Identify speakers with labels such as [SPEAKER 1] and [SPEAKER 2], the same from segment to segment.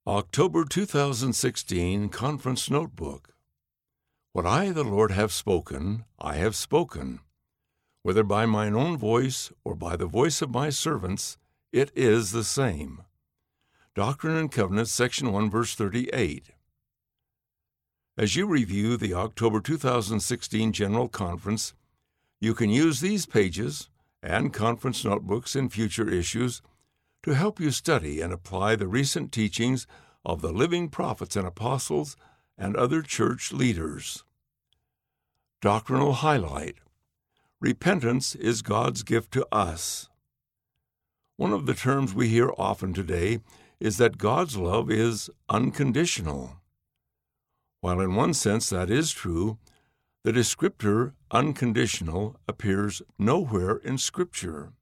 [SPEAKER 1] October 2016 Conference Notebook. What I, the Lord, have spoken, I have spoken. Whether by mine own voice or by the voice of my servants, it is the same. Doctrine and Covenants, Section 1, verse 38. As you review the October 2016 General Conference, you can use these pages and conference notebooks in future issues to help you study and apply the recent teachings of the living prophets and apostles and other church leaders. Doctrinal highlight: repentance is God's gift to us. One of the terms we hear often today is that God's love is unconditional. While in one sense that is true, the descriptor unconditional appears nowhere in Scripture.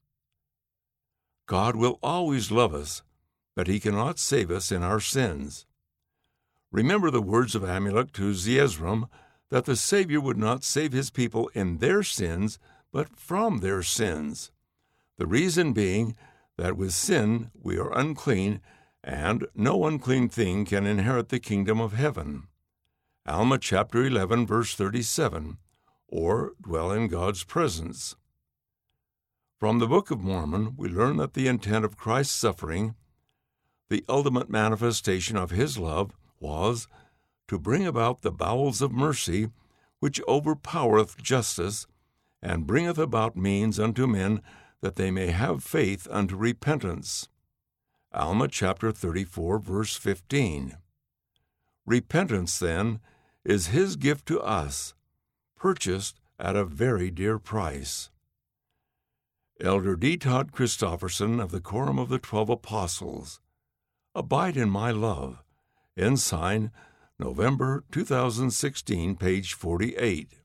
[SPEAKER 1] God will always love us, but He cannot save us in our sins. Remember the words of Amalek to Zeezrom that the Savior would not save His people in their sins, but from their sins. The reason being that with sin we are unclean, and no unclean thing can inherit the kingdom of heaven. Alma chapter 11, verse 37, or dwell in God's presence. From the Book of Mormon, we learn that the intent of Christ's suffering, the ultimate manifestation of His love, was to bring about the bowels of mercy, which overpowereth justice, and bringeth about means unto men that they may have faith unto repentance. Alma chapter 34, verse 15. Repentance, then, is His gift to us, purchased at a very dear price. Elder D. Todd Christofferson of the Quorum of the 12 Apostles. Abide in my love. Ensign, November 2016, page 48.